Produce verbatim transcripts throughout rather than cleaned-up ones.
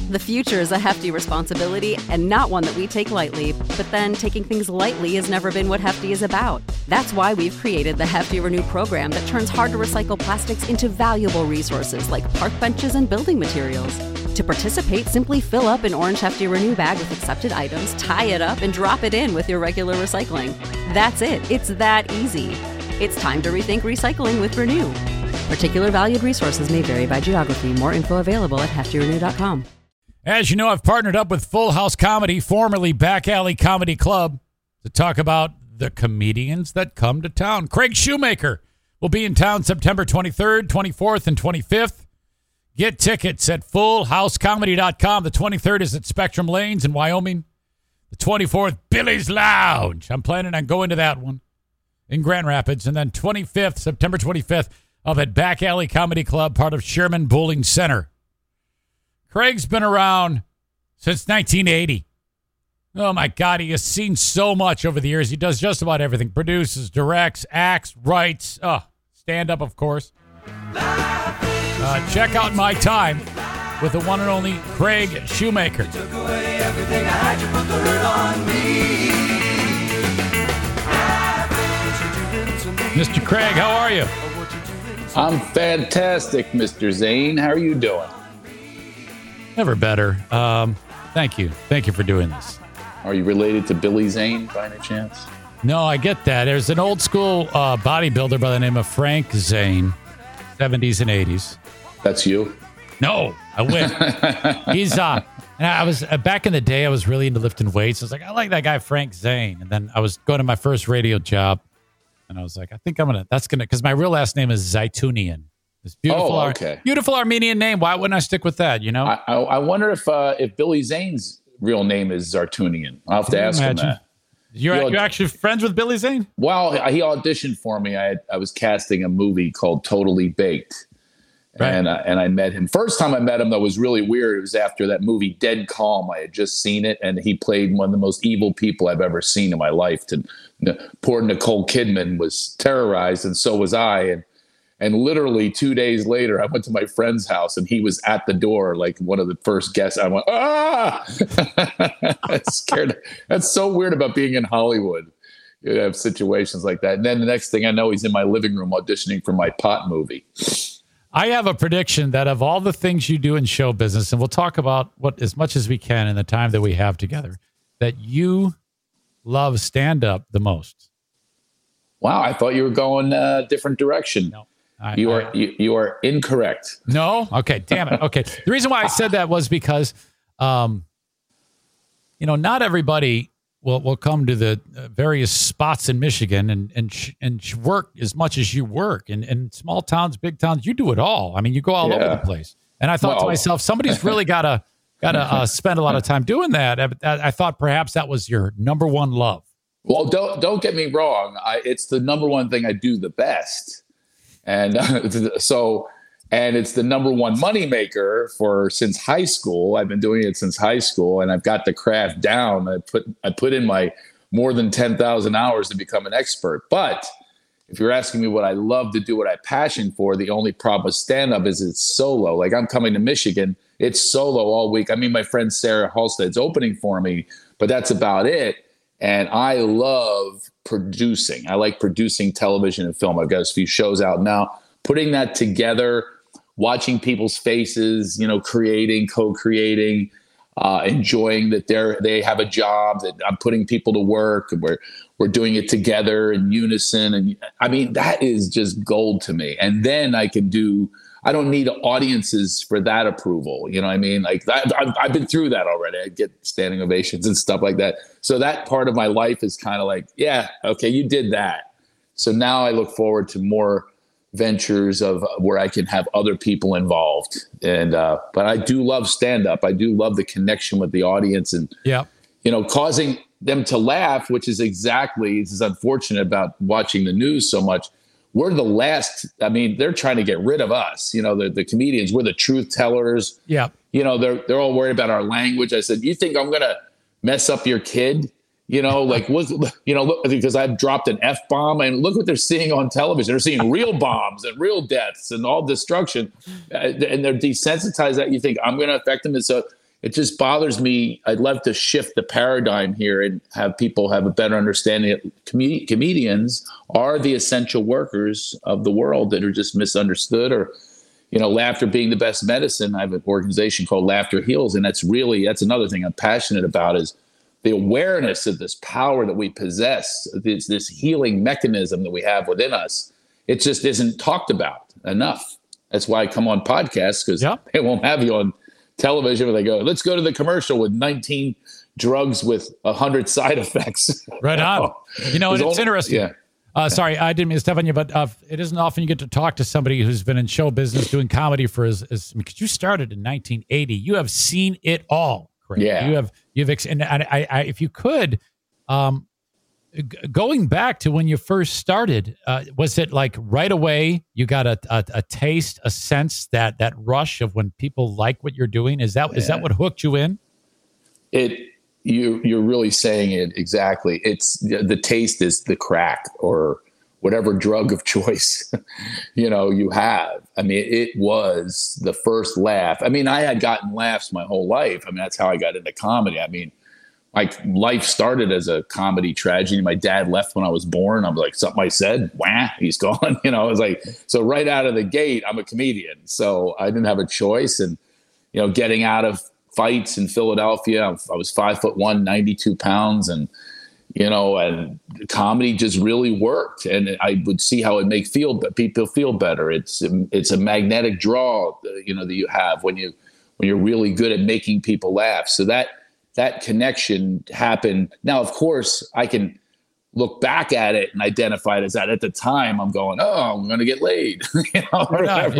The future is a hefty responsibility and not one that we take lightly, but then taking things lightly has never been what Hefty is about. That's why we've created the Hefty Renew program that turns hard-to-recycle plastics into valuable resources like park benches and building materials. To participate, simply fill up an orange Hefty Renew bag with accepted items, tie it up, and drop it in with your regular recycling. That's it. It's that easy. It's time to rethink recycling with Renew. Particular valued resources may vary by geography. More info available at hefty renew dot com. As you know, I've partnered up with Full House Comedy, formerly Back Alley Comedy Club, to talk about the comedians that come to town. Craig Shoemaker will be in town September twenty-third, twenty-fourth, and twenty-fifth. Get tickets at full house comedy dot com. The twenty-third is at Spectrum Lanes in Wyoming. The twenty-fourth, Billy's Lounge. I'm planning on going to that one in Grand Rapids. And then twenty-fifth, September twenty-fifth, up at Back Alley Comedy Club, part of Sherman Bowling Center. Craig's been around since nineteen eighty. Oh, my God. He has seen so much over the years. He does just about everything. Produces, directs, acts, writes. Oh, stand-up, of course. Uh, check out My Time with the one and only Craig Shoemaker. Took away everything I had, you put the hurt on me. Mister Craig, how are you? I'm fantastic, Mister Zane. How are you doing? Never better. Um, thank you. Thank you for doing this. Are you related to Billy Zane by any chance? No, I get that. There's an old school uh, bodybuilder by the name of Frank Zane, seventies and eighties. That's you? No, I wish. He's, uh, and I was, uh, back in the day, I was really into lifting weights. I was like, I like that guy, Frank Zane. And then I was going to my first radio job, and I was like, I think I'm going to, that's going to, because my real last name is Zaitunian. This beautiful, oh, okay. Ar- beautiful Armenian name. Why wouldn't I stick with that, you know? I, I, I wonder if uh, if Billy Zane's real name is Zartunian. I'll have to ask imagine? him that. You're, He you're actually friends with Billy Zane? Well, he auditioned for me. I had, I was casting a movie called Totally Baked. Right. And, uh, and I met him. First time I met him, that was really weird. It was after that movie Dead Calm. I had just seen it, and he played one of the most evil people I've ever seen in my life. To, poor Nicole Kidman was terrorized, and so was I. And And literally two days later, I went to my friend's house, and he was at the door, like one of the first guests. I went, ah! That's scared. That's so weird about being in Hollywood. You have situations like that. And then the next thing I know, he's in my living room auditioning for my pot movie. I have a prediction that of all the things you do in show business, and we'll talk about what as much as we can in the time that we have together, that you love stand-up the most. Wow, I thought you were going a different direction. No. I, you are I, you, you are incorrect. No? Okay, damn it. Okay. The reason why I said that was because, um, you know, not everybody will, will come to the various spots in Michigan and and sh- and sh- work as much as you work. And in small towns, big towns, you do it all. I mean, you go all yeah. over the place. And I thought well, to myself, somebody's really got to got to uh, spend a lot of time doing that. I, I thought perhaps that was your number one love. Well, don't don't get me wrong. I, it's the number one thing I do the best. And uh, so, and it's the number one moneymaker for since high school. I've been doing it since high school, and I've got the craft down. I put I put in my more than ten thousand hours to become an expert. But if you're asking me what I love to do, what I passion for, the only problem with stand-up is it's solo. Like I'm coming to Michigan, it's solo all week. I mean, my friend Sarah Halstead's opening for me, but that's about it. And I love producing. I like producing television and film. I've got a few shows out now. Putting that together, watching people's faces, you know, creating, co-creating, uh, enjoying that they're they have a job, that I'm putting people to work, and we're we're doing it together in unison. And I mean, that is just gold to me. And then I can do. I don't need audiences for that approval. You know what I mean? Like that, I've, I've been through that already. I get standing ovations and stuff like that. So that part of my life is kind of like, yeah, okay, you did that. So now I look forward to more ventures of where I can have other people involved. And, uh, but I do love stand up. I do love the connection with the audience and, yeah, you know, causing them to laugh, which is exactly, this is unfortunate about watching the news so much. We're the last. I mean, they're trying to get rid of us. You know, the, the comedians. We're the truth tellers. Yeah. You know, they're they're all worried about our language. I said, you think I'm gonna mess up your kid? You know, like was you know, look, because I've dropped an F bomb, and look what they're seeing on television. They're seeing real bombs and real deaths and all destruction, and they're desensitized that you think I'm going to affect them. And so it just bothers me. I'd love to shift the paradigm here and have people have a better understanding that com- comedians are the essential workers of the world that are just misunderstood, or, you know, laughter being the best medicine. I have an organization called Laughter Heals. And that's really, that's another thing I'm passionate about, is the awareness of this power that we possess, this, this healing mechanism that we have within us. It just isn't talked about enough. That's why I come on podcasts, because yep. they won't have you on television where they go, let's go to the commercial with nineteen drugs with one hundred side effects. Right on. You know, and it's only, interesting. Yeah. Uh, sorry, I didn't mean to step on you, but uh, it isn't often you get to talk to somebody who's been in show business doing comedy for as, as because you started in nineteen eighty. You have seen it all, Craig. Yeah. You have, you've, ex- and I, I, if you could, um, g- going back to when you first started, uh, was it like right away you got a, a, a taste, a sense that that rush of when people like what you're doing? Is that, yeah. is that what hooked you in? It, You, you're really saying it exactly. It's the taste is the crack or whatever drug of choice, you know, you have. I mean, it was the first laugh. I mean, I had gotten laughs my whole life. I mean, that's how I got into comedy. I mean, my life started as a comedy tragedy. My dad left when I was born. I'm like, something I said, wah, he's gone. You know, I was like, so right out of the gate, I'm a comedian. So I didn't have a choice. And, you know, getting out of fights in Philadelphia, I was five foot one, ninety-two pounds. And, you know, and comedy just really worked. And I would see how it make feel, people feel better. It's, it's a magnetic draw, you know, that you have when you, when you're really good at making people laugh. So that, that connection happened. Now, of course, I can look back at it and identify it as that. At the time, I'm going, oh, I'm going to get laid, you know, whatever,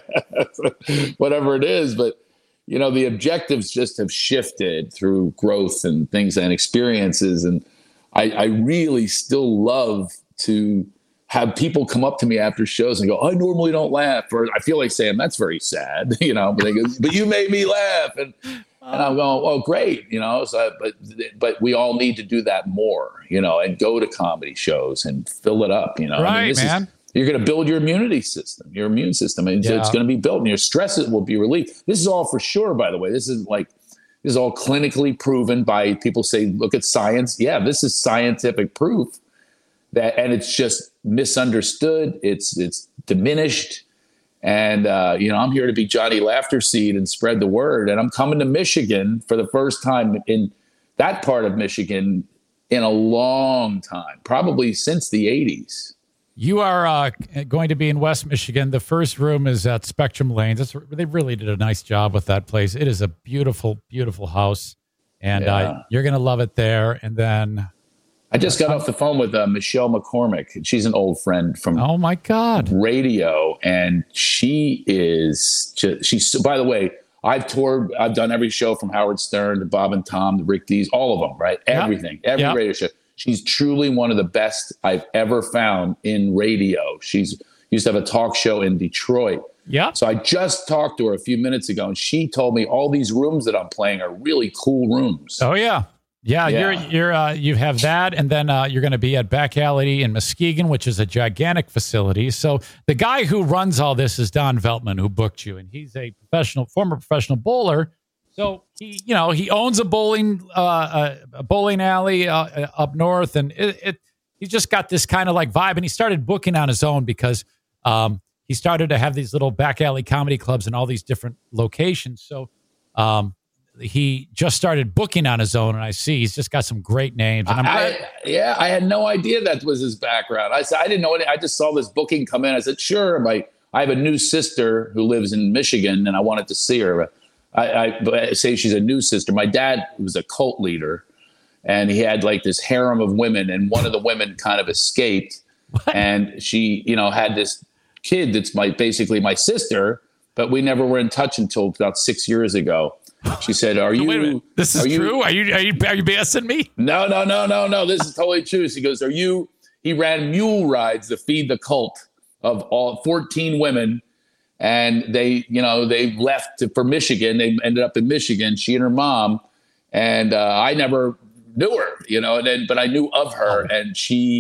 yeah. whatever it is. But, you know, the objectives just have shifted through growth and things and experiences. And I, I really still love to have people come up to me after shows and go, I normally don't laugh. Or I feel like saying, that's very sad, you know, but they go, but you made me laugh. And, and I'm going, oh, great. You know, so, but, but we all need to do that more, you know, and go to comedy shows and fill it up, you know. Right, I mean, this man. Is, you're going to build your immunity system, your immune system. And yeah. it's going to be built and your stresses will be relieved. This is all for sure, by the way. This is like, this is all clinically proven by people say, look at science. Yeah, this is scientific proof that, and it's just misunderstood. It's, it's diminished. And, uh, you know, I'm here to be Johnny Laughter Seed and spread the word. And I'm coming to Michigan for the first time in that part of Michigan in a long time, probably since the eighties. You are uh, going to be in West Michigan. The first room is at Spectrum Lanes. It's, they really did a nice job with that place. It is a beautiful, beautiful house. And yeah. uh, you're going to love it there. And then... I just got off the phone with uh, Michelle McCormick. She's an old friend from oh my God radio, and she is just, she's, by the way, I've toured, I've done every show from Howard Stern to Bob and Tom to Rick Dees, all of them, right? Everything, yep. every yep. radio show. She's truly one of the best I've ever found in radio. She's used to have a talk show in Detroit. Yeah. So I just talked to her a few minutes ago, and she told me all these rooms that I'm playing are really cool rooms. Oh yeah. Yeah, yeah, you're you're uh, you have that, and then uh, you're going to be at Back Alley in Muskegon, which is a gigantic facility. So the guy who runs all this is Don Veltman, who booked you, and he's a professional, former professional bowler. So he, you know, he owns a bowling uh, a bowling alley uh, up north, and it, it he's just got this kind of like vibe. And he started booking on his own because um, he started to have these little back alley comedy clubs in all these different locations. So. Um, He just started booking on his own, and I see he's just got some great names. And I'm I, yeah, I had no idea that was his background. I said I didn't know it. I just saw this booking come in. I said, sure. I'm like, I have a new sister who lives in Michigan, and I wanted to see her. I, I, I say she's a new sister. My dad was a cult leader, and he had like this harem of women, and one of the women kind of escaped, what? And she, you know, had this kid that's my basically my sister, but we never were in touch until about six years ago. She said, "Are you? Wait this is are you, true? Are you? Are you? Are you BSing me?" No, no, no, no, no. This is totally true. She goes, "Are you?" He ran mule rides to feed the cult of all fourteen women, and they, you know, they left to, for Michigan. They ended up in Michigan. She and her mom, and uh, I never knew her, you know. And then, but I knew of her, and she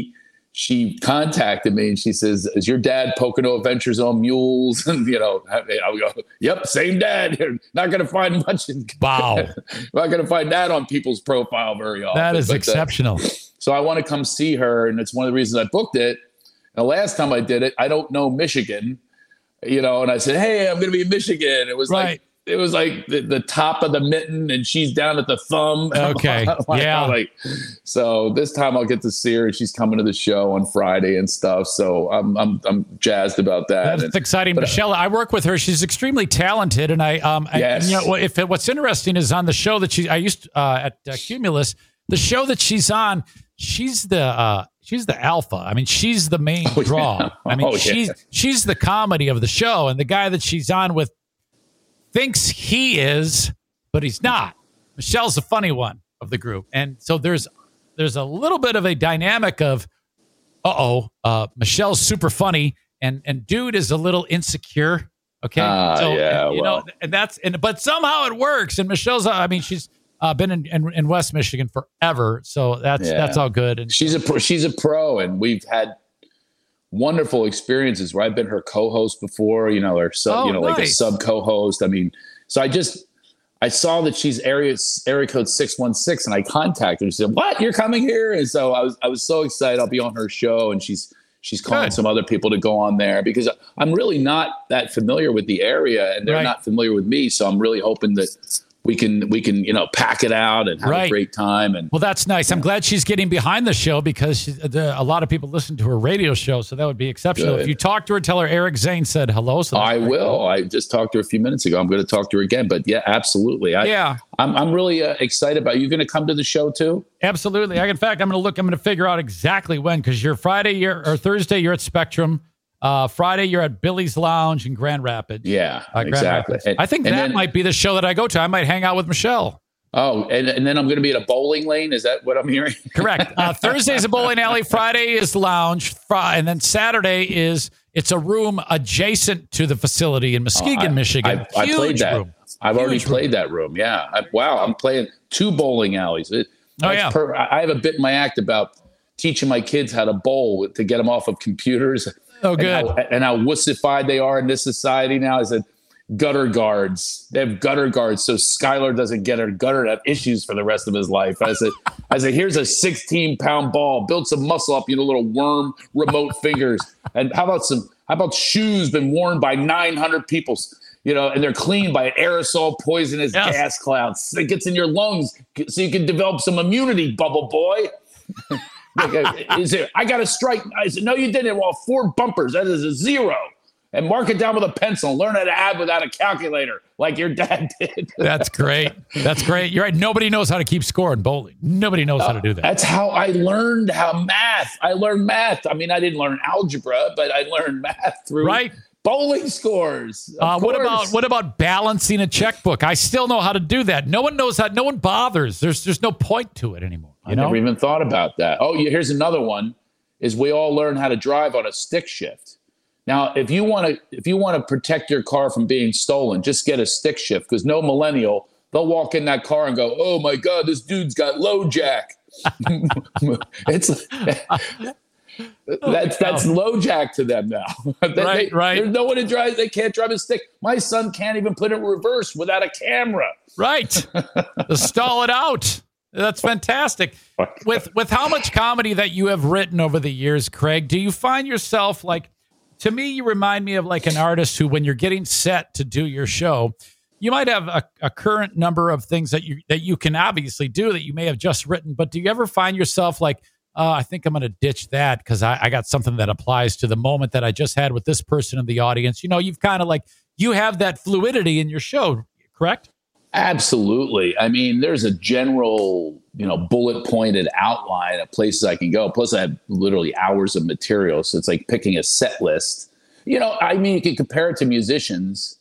she contacted me and she says, "Is your dad Pocono Adventures on mules?" And you know, I will go, "Yep, same dad." You're not going to find much. In, wow, not going to find that on people's profile very often. That is but, exceptional. Uh, so I want to come see her, and it's one of the reasons I booked it. The last time I did it, I don't know Michigan, you know, and I said, "Hey, I'm going to be in Michigan." It was right. like it was like the, the top of the mitten, and she's down at the thumb. Okay, like, yeah. Like, so this time I'll get to see her. She's coming to the show on Friday and stuff. So I'm I'm I'm jazzed about that. That's and, exciting, but, Michelle. I work with her. She's extremely talented, and I um I, yes. you know if it, what's interesting is on the show that she I used uh, at uh, Cumulus, the show that she's on. She's the uh, she's the alpha. I mean, she's the main oh, draw. Yeah. I mean, oh, she's yeah. she's the comedy of the show, and the guy that she's on with thinks he is, but he's not. Michelle's the funny one of the group, and so there's there's a little bit of a dynamic of, uh-oh, uh Michelle's super funny, and and dude is a little insecure. Okay, uh, so yeah, and, you well. know, and that's and but somehow it works. And Michelle's, I mean, she's. Uh, been in, in, in West Michigan forever, so that's yeah. that's all good. And she's a pro, she's a pro, and we've had wonderful experiences where I've been her co-host before, you know, or sub, oh, you know, nice. like a sub co-host. I mean, so I just I saw that she's area area code six one six, and I contacted her. She said, "What? You're coming here?" And so I was I was so excited. I'll be on her show, and she's she's calling Good. some other people to go on there because I'm really not that familiar with the area, and they're right. not familiar with me. So I'm really hoping that we can we can you know pack it out and have right. a great time. And well, that's nice. yeah. I'm glad she's getting behind the show because she, the, a lot of people listen to her radio show, so that would be exceptional. Good. If you talk to her, tell her Eric Zane said hello. So I will. Cool. I just talked to her a few minutes ago. I'm going to talk to her again. But yeah, absolutely. I, yeah, I'm I'm really uh, excited about. Are you going to come to the show too? Absolutely. I, in fact, I'm going to look. I'm going to figure out exactly when because you're Friday, you're or Thursday, you're at Spectrum. Uh, Friday, you're at Billy's Lounge in Grand Rapids. Yeah, uh, Grand exactly. Rapids. And, I think that then, might be the show that I go to. I might hang out with Michelle. Oh, and, and then I'm going to be at a bowling lane. Is that what I'm hearing? Correct. Uh, Thursday's a bowling alley. Friday is lounge. Fr- and then Saturday is it's a room adjacent to the facility in Muskegon, oh, I, Michigan. I, I Huge played that. room. I've Huge already room. played that room. Yeah. I, wow. I'm playing two bowling alleys. It, oh, yeah. Per, I have a bit in my act about teaching my kids how to bowl to get them off of computers. Oh, good. And how, and how wussified they are in this society now. I said, gutter guards. They have gutter guards, so Skylar doesn't get her gutter and have issues for the rest of his life. I said, I said, here's a sixteen pound ball. Build some muscle up, you know, little worm remote fingers. And how about some? How about shoes been worn by nine hundred people? You know, and they're cleaned by an aerosol poisonous yes. gas clouds. It gets in your lungs, so you can develop some immunity, bubble boy. Is it? I got a strike. I said, no, you didn't. Well, four bumpers. That is a zero. And mark it down with a pencil. Learn how to add without a calculator, like your dad did. That's great. That's great. You're right. Nobody knows how to keep score in bowling. Nobody knows uh, how to do that. That's how I learned how math. I learned math. I mean, I didn't learn algebra, but I learned math through right. bowling scores. Uh, what about what about balancing a checkbook? I still know how to do that. No one knows how. No one bothers. There's there's no point to it anymore. You I know? never even thought about that. Oh, here's another one: is we all learn how to drive on a stick shift. Now, if you want to, if you want to protect your car from being stolen, just get a stick shift because no millennial, they'll walk in that car and go, "Oh my God, this dude's got low jack." it's that's that's low jack to them now. they, right, they, right. There's no one to drive. They can't drive a stick. My son can't even put it in reverse without a camera. Right, to stall it out. That's fantastic. With with how much comedy that you have written over the years, Craig, do you find yourself like? To me, you remind me of like an artist who, when you're getting set to do your show, you might have a, a current number of things that you that you can obviously do that you may have just written. But do you ever find yourself like, oh, I think I'm going to ditch that because I, I got something that applies to the moment that I just had with this person in the audience? You know, you've kind of like you have that fluidity in your show, correct? Absolutely. I mean, there's a general, you know, bullet pointed outline of places I can go. Plus, I have literally hours of material. So it's like picking a set list. You know, I mean, you can compare it to musicians.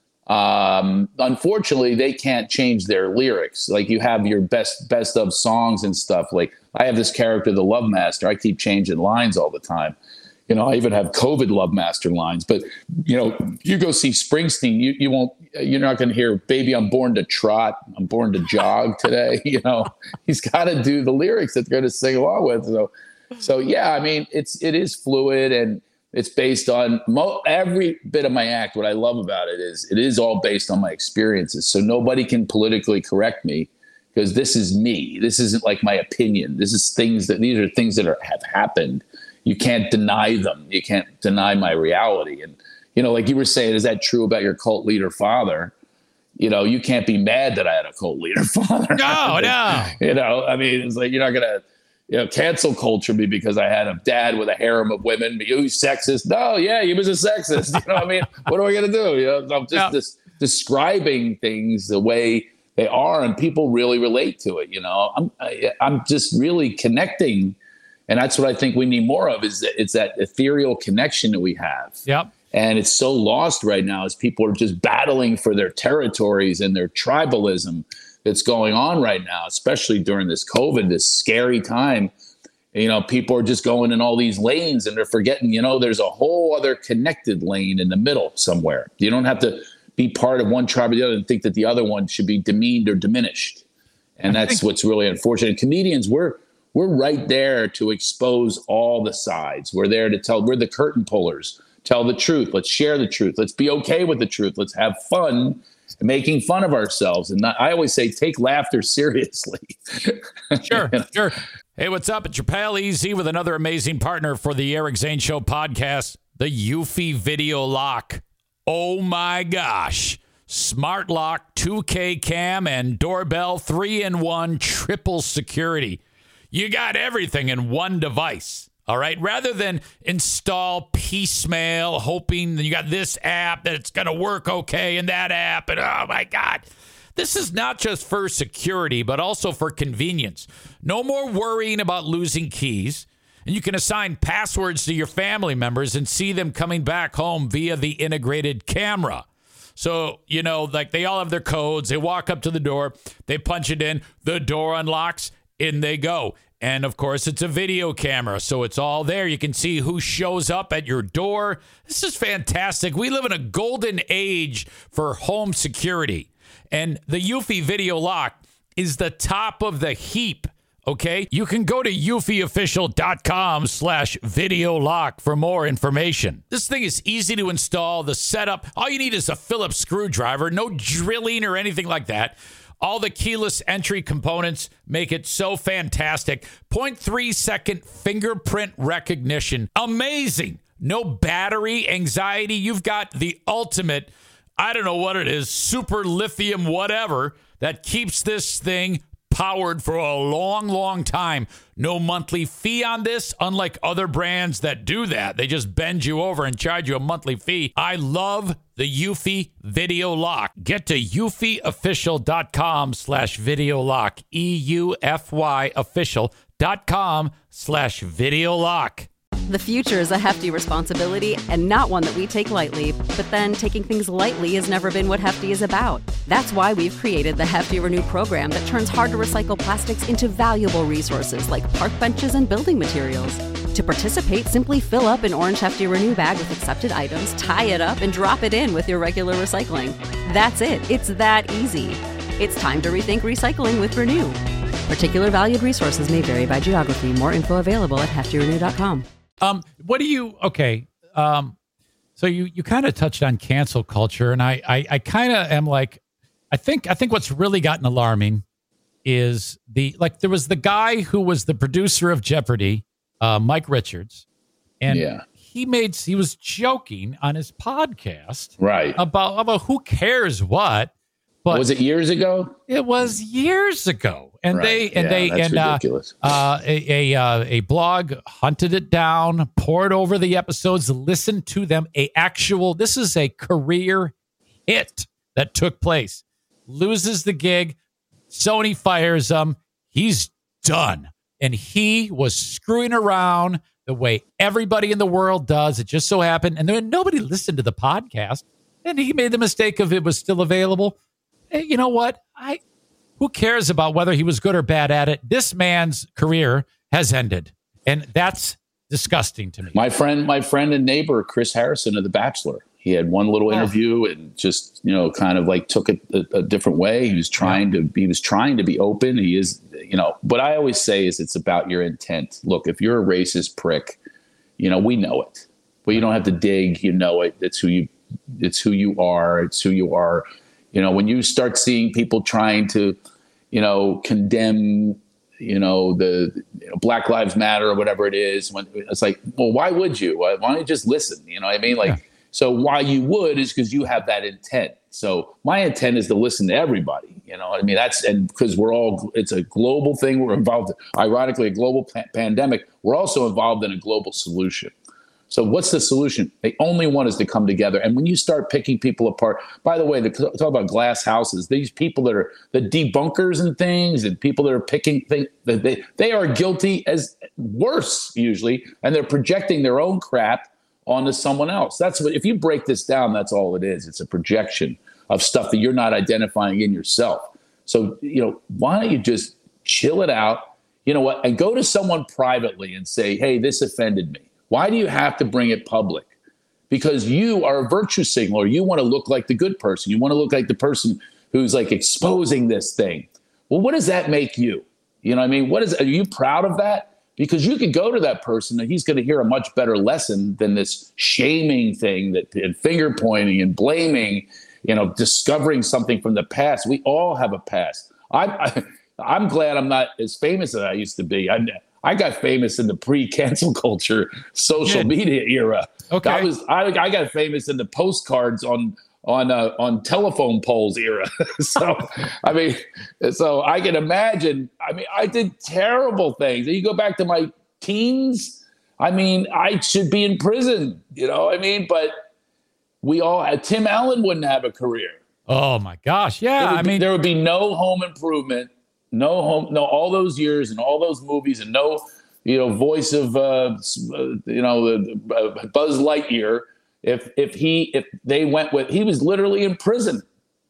Um, unfortunately, they can't change their lyrics. Like you have your best best of songs and stuff. Like I have this character, the Love Master. I keep changing lines all the time. You know, I even have COVID Love Master lines. But, you know, you go see Springsteen, you, you won't, you're not going to hear, baby, I'm born to trot. I'm born to jog today. You know, he's got to do the lyrics that they're going to sing along with. So, So, yeah, I mean, it's, it is fluid, and it's based on mo- every bit of my act. What I love about it is it is all based on my experiences. So nobody can politically correct me, because this is me. This isn't like my opinion. This is things that, these are things that are, have happened. You can't deny them. You can't deny my reality. And, you know, like you were saying, is that true about your cult leader father? You know, you can't be mad that I had a cult leader father. No, no. You know, I mean, it's like, you're not going to, you know, cancel culture me because I had a dad with a harem of women. But you sexist? No, yeah, he was a sexist. You know what I mean? What are we going to do? You know, I'm just Yeah. this, describing things the way they are, and people really relate to it. You know, I'm I, I'm just really connecting, and that's what I think we need more of. Is that it's that ethereal connection that we have. Yep. And it's so lost right now as people are just battling for their territories and their tribalism that's going on right now, especially during this COVID, this scary time. You know, people are just going in all these lanes, and they're forgetting, you know, there's a whole other connected lane in the middle somewhere. You don't have to be part of one tribe or the other and think that the other one should be demeaned or diminished. And I that's think- what's really unfortunate. And comedians, we're we're right there to expose all the sides. We're there to tell, we're the curtain pullers. Tell the truth. Let's share the truth. Let's be okay with the truth. Let's have fun making fun of ourselves. And not, I always say, take laughter seriously. Sure, sure. Hey, what's up? It's your pal E Z with another amazing partner for the Eric Zane Show podcast, the Eufy Video Lock. Oh my gosh. Smart lock, two K cam, and doorbell, three in one, triple security. You got everything in one device. All right. Rather than install piecemeal, hoping that you got this app that it's going to work okay and that app. And oh my God, this is not just for security, but also for convenience. No more worrying about losing keys. And you can assign passwords to your family members and see them coming back home via the integrated camera. So, you know, like they all have their codes. They walk up to the door. They punch it in. The door unlocks. In they go. And, of course, it's a video camera, so it's all there. You can see who shows up at your door. This is fantastic. We live in a golden age for home security. And the Eufy Video Lock is the top of the heap, okay? You can go to eufyofficial.com slash video lock for more information. This thing is easy to install. The setup, all you need is a Phillips screwdriver, no drilling or anything like that. All the keyless entry components make it so fantastic. zero point three second fingerprint recognition. Amazing. No battery anxiety. You've got the ultimate, I don't know what it is, super lithium whatever that keeps this thing powered for a long, long time. No monthly fee on this, unlike other brands that do that. They just bend you over and charge you a monthly fee. I love the Eufy Video Lock. Get to eufyofficial.com slash video lock. E U F Y official.com slash video lock. The future is a hefty responsibility and not one that we take lightly, but then taking things lightly has never been what Hefty is about. That's why we've created the Hefty Renew program that turns hard to recycle plastics into valuable resources like park benches and building materials. To participate, simply fill up an orange Hefty Renew bag with accepted items, tie it up, and drop it in with your regular recycling. That's it. It's that easy. It's time to rethink recycling with Renew. Particular valued resources may vary by geography. More info available at hefty renew dot com. Um, what do you, okay. Um, so you, you kind of touched on cancel culture, and I, I, I kind of am like, I think, I think what's really gotten alarming is the, like, there was the guy who was the producer of Jeopardy, uh, Mike Richards, and Yeah. he made, he was joking on his podcast Right. about, about who cares what, but Was it years ago? it was years ago. And Right. they and Yeah, they that's and uh, ridiculous. uh, a a, uh, a blog hunted it down, poured over the episodes, listened to them. A actual this is a career hit that took place. Loses the gig, Sony fires him. He's done, and he was screwing around the way everybody in the world does. It just so happened, and then nobody listened to the podcast, and he made the mistake of it was still available. Hey, you know what? I. Who cares about whether he was good or bad at it? This man's career has ended, and that's disgusting to me. My friend, my friend and neighbor, Chris Harrison of The Bachelor, He had one little interview and just, you know, kind of like took it a, a different way. He was trying yeah. to, he was trying to be open. He is, you know, what I always say is it's about your intent. Look, if you're a racist prick, you know, we know it, but you don't have to dig, you know it. It's who you, it's who you are. It's who you are. You know, when you start seeing people trying to, you know, condemn, you know, the you know, Black Lives Matter or whatever it is, when it's like, well, why would you? Why, why don't you just listen? You know what I mean? Like, yeah. So why you would is because you have that intent. So my intent is to listen to everybody. You know what I mean? That's, and because we're all, it's a global thing. We're involved, ironically, a global pa- pandemic. We're also involved in a global solution. So what's the solution? The only one is to come together. And when you start picking people apart, by the way, the, talk about glass houses, these people that are the debunkers and things and people that are picking things, they, they are guilty as worse usually. And they're projecting their own crap onto someone else. That's what, if you break this down, that's all it is. It's a projection of stuff that you're not identifying in yourself. So, you know, why don't you just chill it out, you know what, and go to someone privately and say, hey, this offended me. Why do you have to bring it public? Because you are a virtue signaler. You want to look like the good person. You want to look like the person who's like exposing this thing. Well, what does that make you? You know what I mean? What is, are you proud of that? Because you could go to that person and he's going to hear a much better lesson than this shaming thing that and finger pointing and blaming, you know, discovering something from the past. We all have a past. I, I, I'm glad I'm not as famous as I used to be. I, I got famous in the pre-cancel culture social yeah. media era. Okay, I was I, I got famous in the postcards on on uh, on telephone poles era. So I mean, so I can imagine. I mean, I did terrible things. You go back to my teens. I mean, I should be in prison. You know, what I mean, but we all had. Tim Allen wouldn't have a career. Oh my gosh, yeah. I be, mean, there would be no Home Improvement. No home, no, all those years and all those movies and no, you know, voice of, uh, you know, uh, Buzz Lightyear. If, if he, if they went with, he was literally in prison.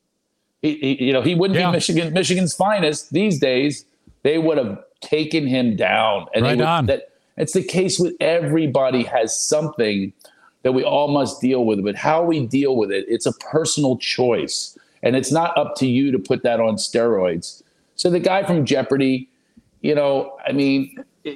He, he you know, he wouldn't yeah. be Michigan, Michigan's finest these days. They would have taken him down. And right would, on. That, it's the case with everybody has something that we all must deal with, but how we deal with it, it's a personal choice. And it's not up to you to put that on steroids. So the guy from Jeopardy, you know, I mean,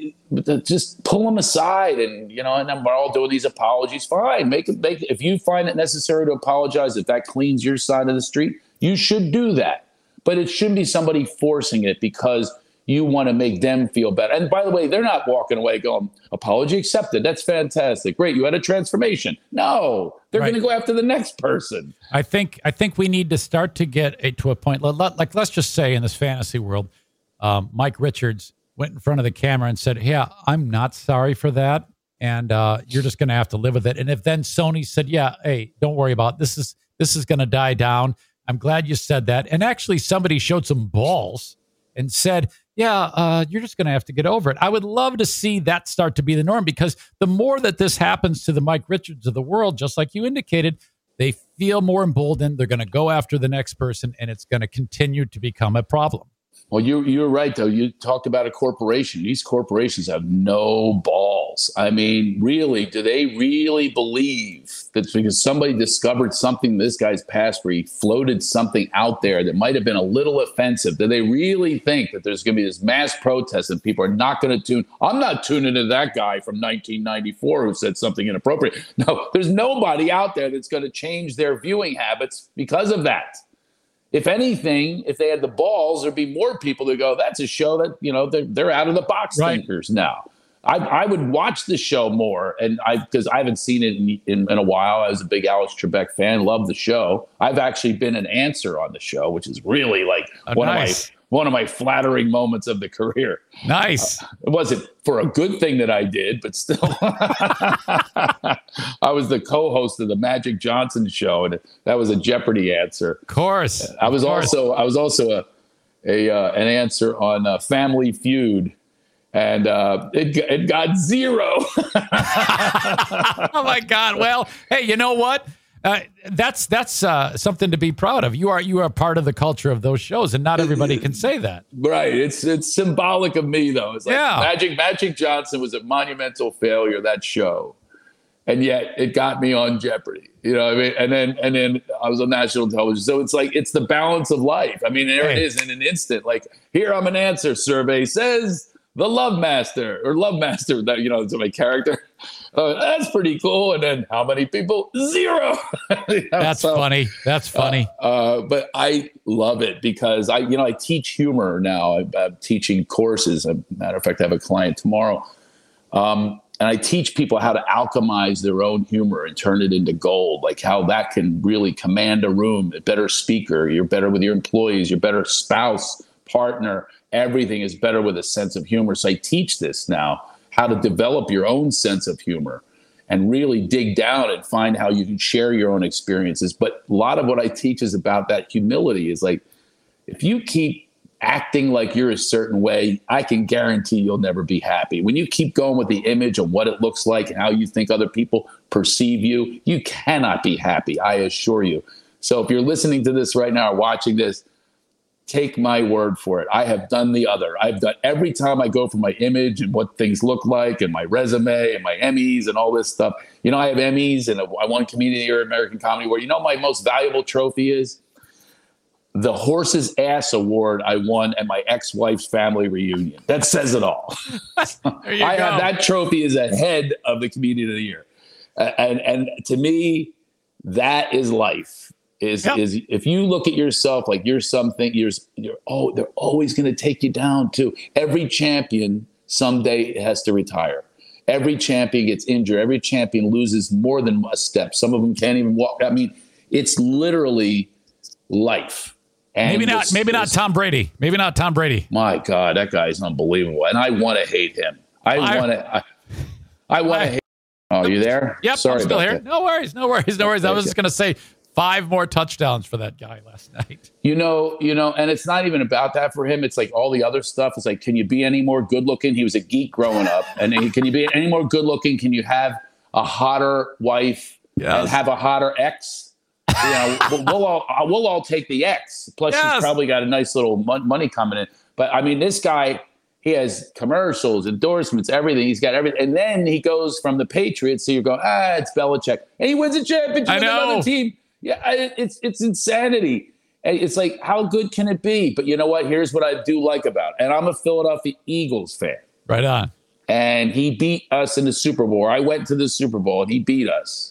it, just pull him aside and, you know, and then we're all doing these apologies. Fine. Make it, make it, if you find it necessary to apologize, if that cleans your side of the street, you should do that. But it shouldn't be somebody forcing it because you want to make them feel better. And by the way, they're not walking away going, apology accepted. That's fantastic. Great. You had a transformation. No, they're right. going to go after the next person. I think I think we need to start to get it to a point. Like, let's just say in this fantasy world, um, Mike Richards went in front of the camera and said, yeah, I'm not sorry for that. And uh, you're just going to have to live with it. And if then Sony said, yeah, hey, don't worry about it. This is, this is going to die down. I'm glad you said that. And actually somebody showed some balls and said, yeah, uh, you're just going to have to get over it. I would love to see that start to be the norm, because the more that this happens to the Mike Richards of the world, just like you indicated, they feel more emboldened. They're going to go after the next person, and it's going to continue to become a problem. Well, you, you're right, though. You talked about a corporation. These corporations have no balls. I mean, really, do they really believe that because somebody discovered something in this guy's past where he floated something out there that might have been a little offensive? Do they really think that there's going to be this mass protest and people are not going to tune? I'm not tuning into that guy from nineteen ninety-four who said something inappropriate. No, there's nobody out there that's going to change their viewing habits because of that. If anything, if they had the balls, there'd be more people that go, that's a show that, you know, they're, they're out of the box right. thinkers now. I, I would watch the show more, and I because I haven't seen it in, in, in a while. I was a big Alex Trebek fan, love the show. I've actually been an answer on the show, which is really like oh, one nice. of my one of my flattering moments of the career. Nice. Uh, it wasn't for a good thing that I did, but still. I was the co-host of the Magic Johnson show, and that was a Jeopardy answer. Of course. I was of course. also I was also a a uh, an answer on uh, Family Feud. And uh, it it got zero. Oh my God! Well, hey, you know what? Uh, that's that's uh, something to be proud of. You are you are part of the culture of those shows, and not everybody can say that. Right? It's it's symbolic of me, though. It's like yeah. Magic Magic Johnson was a monumental failure. That show, and yet it got me on Jeopardy. You know what I mean? And then and then I was on national television. So it's like, it's the balance of life. I mean, there hey. it is in an instant. Like, here I'm an answer. Survey says the Love Master or Love Master, that, you know, it's my character. Uh, that's pretty cool. And then how many people? Zero. You know, that's so, funny. That's funny. Uh, uh, but I love it because I, you know, I teach humor now. I, I'm teaching courses. As a matter of fact, I have a client tomorrow. Um, and I teach people how to alchemize their own humor and turn it into gold, like how that can really command a room, a better speaker, you're better with your employees, you're better spouse, partner, everything is better with a sense of humor. So I teach this now, how to develop your own sense of humor and really dig down and find how you can share your own experiences. But a lot of what I teach is about that humility is like, if you keep acting like you're a certain way, I can guarantee you'll never be happy. When you keep going with the image of what it looks like and how you think other people perceive you, you cannot be happy, I assure you. So if you're listening to this right now or watching this, take my word for it. I have done the other. I've done every time I go for my image and what things look like and my resume and my Emmys and all this stuff. You know, I have Emmys and I won Comedian of the Year American Comedy Award. You know, my most valuable trophy is the Horse's Ass Award I won at my ex-wife's family reunion. That says it all. I go. have that trophy as ahead of the Comedian of the Year. Uh, and and to me, that is life. Is yep. is if you look at yourself like you're something, you're, you're oh, they're always going to take you down too. Every champion someday has to retire. Every champion gets injured. Every champion loses more than a step. Some of them can't even walk. I mean, it's literally life. And maybe not. this, maybe this, not Tom Brady. Maybe not Tom Brady. My God, that guy is unbelievable, and I want to hate him. I want to. I, I want to hate. Oh, you there? Yep. Sorry I'm still about here. that. No worries. No worries. No worries. I was just going to say five more touchdowns for that guy last night. You know, you know, and it's not even about that for him. It's like all the other stuff. It's like, can you be any more good looking? He was a geek growing up, and then can you be any more good looking? Can you have a hotter wife yes. and have a hotter ex? You know, we'll, we'll all we'll all take the X. Plus, yes. she's probably got a nice little money coming in. But I mean, this guy, he has commercials, endorsements, everything. He's got everything. And then he goes from the Patriots. So you're going, ah, it's Belichick, and he wins a championship I with know. another team. Yeah, it's it's insanity. And it's like, how good can it be? But you know what? Here's what I do like about it. And I'm a Philadelphia Eagles fan. Right on. And he beat us in the Super Bowl. I went to the Super Bowl, and he beat us.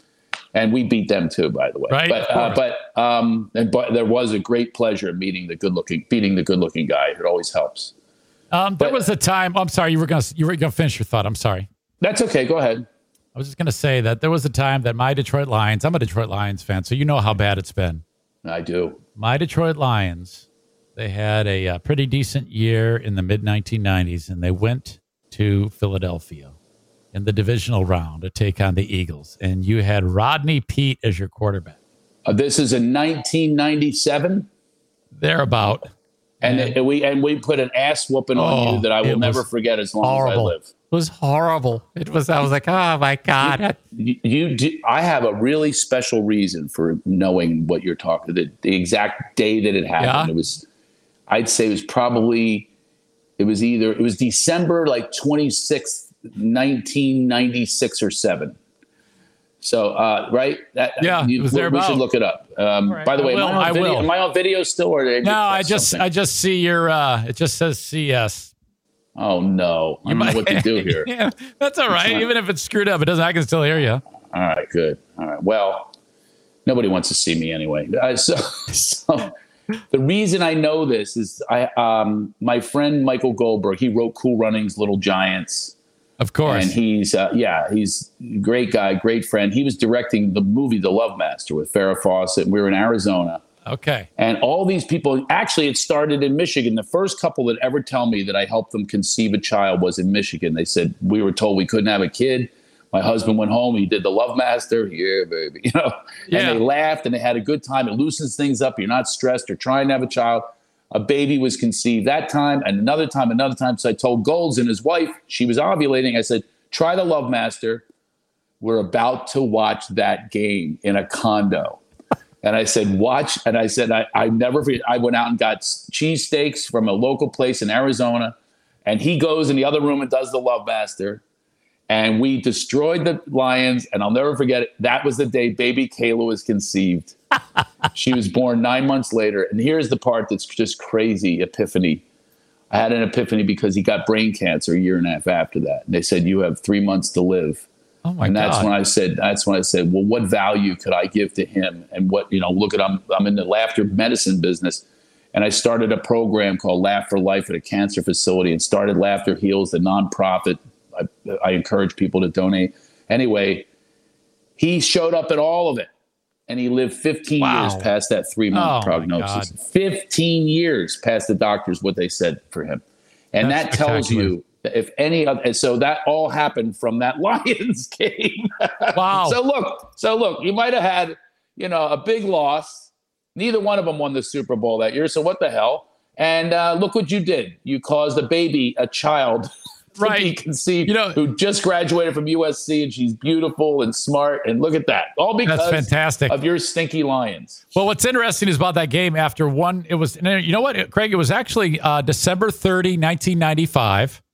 And we beat them too, by the way. Right. But uh, but um, and but there was a great pleasure in meeting the good looking, beating the good looking guy. It always helps. Um, there but, was a time. I'm sorry, you were gonna you were gonna finish your thought. I'm sorry. That's okay. Go ahead. I was just gonna say that there was a time that my Detroit Lions. I'm a Detroit Lions fan, so you know how bad it's been. I do. My Detroit Lions. They had a, a pretty decent year in the mid nineteen nineties, and they went to Philadelphia in the divisional round to take on the Eagles, and you had Rodney Peete as your quarterback. Uh, this is in nineteen ninety-seven. Thereabout. And, and it, we and we put an ass whooping oh, on you that I will never forget as long horrible. as I live. It was horrible. It was. I was like, oh my God. You, you do, I have a really special reason for knowing what you're talking. The, the exact day that it happened. Yeah. It was. I'd say it was probably. It was either. It was December like twenty-sixth. nineteen ninety-six or seven. So, uh, right? That, yeah, you, it was we, we should look it up. Um, right. By the way, I will, am, I on video, am I on video still? Or did I no, I just something? I just see your, uh, it just says C S. Oh, no. I don't might, know what to do here. Yeah, that's all right. Even if it's screwed up, it doesn't, I can still hear you. All right, good. All right. Well, nobody wants to see me anyway. Uh, so, so the reason I know this is I, um, my friend Michael Goldberg, he wrote Cool Runnings, Little Giants. Of course. And he's, uh, yeah, he's a great guy, great friend. He was directing the movie The Love Master with Farrah Fawcett. We were in Arizona. Okay. And all these people, actually, it started in Michigan. The first couple that ever tell me that I helped them conceive a child was in Michigan. They said, we were told we couldn't have a kid. My husband went home. He did The Love Master. Yeah, baby. You know, yeah. And they laughed and they had a good time. It loosens things up. You're not stressed or trying to have a child. A baby was conceived that time and another time, another time. So I told Golds and his wife, she was ovulating. I said, try The Love Master. We're about to watch that game in a condo. And I said, watch. And I said, I, I never forget. I went out and got cheesesteaks from a local place in Arizona. And he goes in the other room and does The Love Master. and we destroyed the Lions. And I'll never forget it. That was the day baby Kayla was conceived. She was born nine months later. And here's the part that's just crazy epiphany. I had an epiphany because he got brain cancer a year and a half after that. And they said, you have three months to live. Oh my and that's God. when I said, that's when I said, well, what value could I give to him? And what, you know, look at, I'm, I'm in the laughter medicine business. And I started a program called Laugh for Life at a cancer facility and started Laughter Heals, the nonprofit. I, I encourage people to donate. Anyway, he showed up at all of it. And he lived fifteen Wow. years past that three-month Oh, my prognosis. God. fifteen years past the doctors, what they said for him. And That's that tells spectacular. you that if any of, and so that all happened from that Lions game. Wow. So look, so look, you might have had, you know, a big loss. Neither one of them won the Super Bowl that year. So what the hell? And uh, look what you did. You caused a baby, a child, to Right. be conceived, You know- who just graduated from U S C, and she's beautiful and smart. And look at that. All because That's fantastic. of your stinky Lions. Well, what's interesting is about that game after one, it was, you know what, Craig, it was actually uh, December thirtieth, nineteen ninety-five.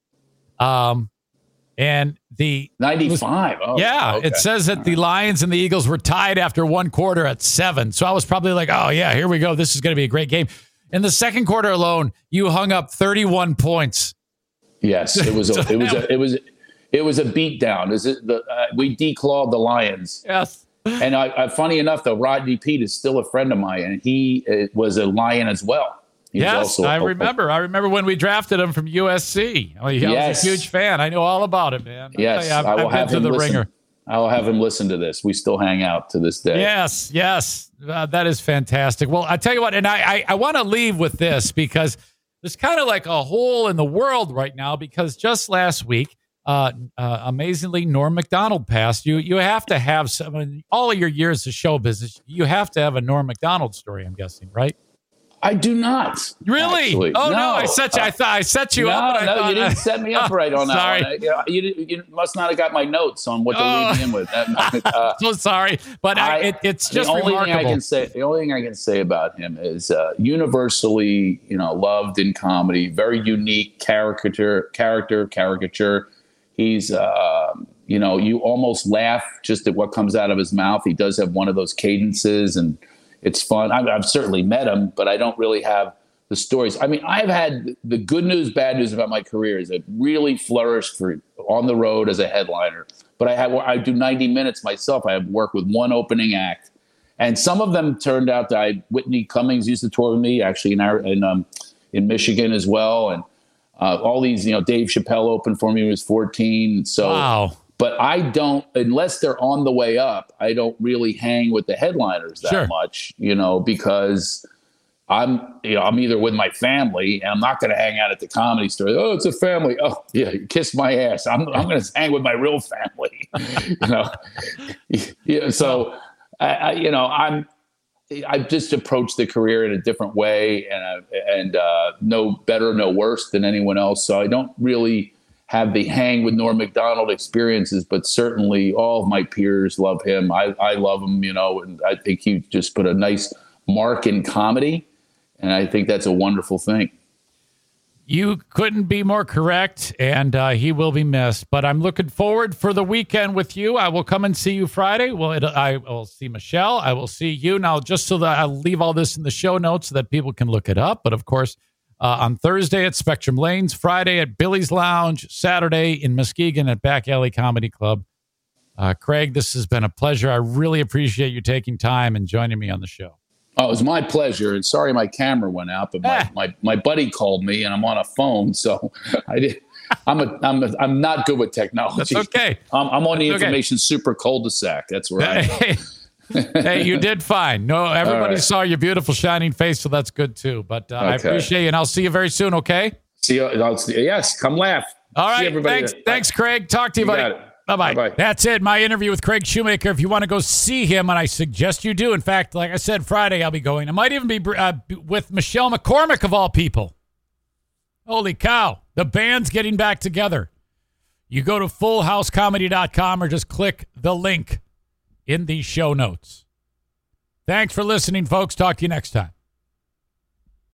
Um, and the, ninety-five. Oh, yeah, okay. it says that the Lions and the Eagles were tied after one quarter at seven. So I was probably like, oh, yeah, here we go. This is going to be a great game. In the second quarter alone, you hung up thirty-one points. Yes, it was. A, it was. A, it was. It was a beatdown. Is it the uh, we declawed the Lions? Yes. And I, I, funny enough, though, Rodney Peete is still a friend of mine, and he uh, was a Lion as well. He was Yes, also I a- remember. I remember when we drafted him from U S C. I, mean, I Yes. was a huge fan. I know all about it, man. I'll Yes, tell you, I've, I will I've been have to him the listen. ringer. I will have him listen to this. We still hang out to this day. Yes, yes. Uh, that is fantastic. Well, I tell you what, and I, I, I want to leave with this because there's kind of like a hole in the world right now because just last week, uh, uh, amazingly, Norm Macdonald passed. You you have to have some, I mean, all of your years of show business, you have to have a Norm Macdonald story, I'm guessing, right? I do not. Really? actually. Oh, no. I set you, I thought I set you no, up. and I no, thought, you didn't set me up right on that Sorry. one. You, know, you, didn't- you must not have got my notes on what to Oh. lead me in with. That- uh, so sorry, but I, I- it, it's just the only remarkable. thing I can say. The only thing I can say about him is uh, universally, you know, loved in comedy. Very unique caricature, character, caricature. He's, uh, you know, you almost laugh just at what comes out of his mouth. He does have one of those cadences, and it's fun. I've, I've certainly met him, but I don't really have the stories. I mean, I've had the good news, bad news about my career is it really flourished for on the road as a headliner. But I have I do ninety minutes myself. I have worked with one opening act, and some of them turned out that I, Whitney Cummings used to tour with me actually in our, in um, in Michigan as well, and uh, all these, you know, Dave Chappelle opened for me when he was fourteen. So, Wow. but I don't, unless they're on the way up, I don't really hang with the headliners that Sure. much, you know, because I'm, you know, I'm either with my family and I'm not going to hang out at the Comedy Store. Oh, it's a family. Oh, yeah, you kiss my ass. I'm, I'm going to hang with my real family. you know, yeah. So, I, I, you know, I'm, I've just approached the career in a different way, and I, and uh, no better, no worse than anyone else. So I don't really have the hang with Norm Macdonald experiences, but certainly all of my peers love him. I, I love him, you know, and I think he just put a nice mark in comedy. And I think that's a wonderful thing. You couldn't be more correct, and uh, he will be missed. But I'm looking forward for the weekend with you. I will come and see you Friday. Well, it, I will see Michelle. I will see you. Now, just so that I'll leave all this in the show notes so that people can look it up. But, of course, uh, on Thursday at Spectrum Lanes, Friday at Billy's Lounge, Saturday in Muskegon at Back Alley Comedy Club. Uh, Craig, this has been a pleasure. I really appreciate you taking time and joining me on the show. Oh, it was my pleasure. And sorry my camera went out, but my, Ah. my, my buddy called me and I'm on a phone. So I did. I'm a, I'm a, I'm not good with technology. That's okay. I'm, I'm on the That's okay. information super cul-de-sac. That's where I am. Hey, hey, you did fine. No, everybody right. saw your beautiful shining face, so that's good too. But uh, I Okay. appreciate you, and I'll see you very soon. Okay. See you. I'll see, yes, come laugh. All See right. everybody Thanks, there. thanks, Craig. Talk to you, You buddy. got it. Bye-bye. Bye-bye. That's it. My interview with Craig Shoemaker. If you want to go see him, and I suggest you do. In fact, like I said, Friday I'll be going. I might even be uh, with Michelle McCormick of all people. Holy cow. The band's getting back together. You go to full house comedy dot com or just click the link in the show notes. Thanks for listening, folks. Talk to you next time.